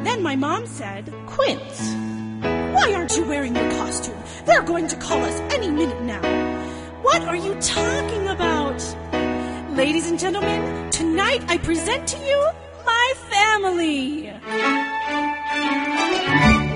then my mom said, Quince, why aren't you wearing your costume? They're going to call us any minute now. What are you talking about? Ladies and gentlemen, tonight I present to you my family.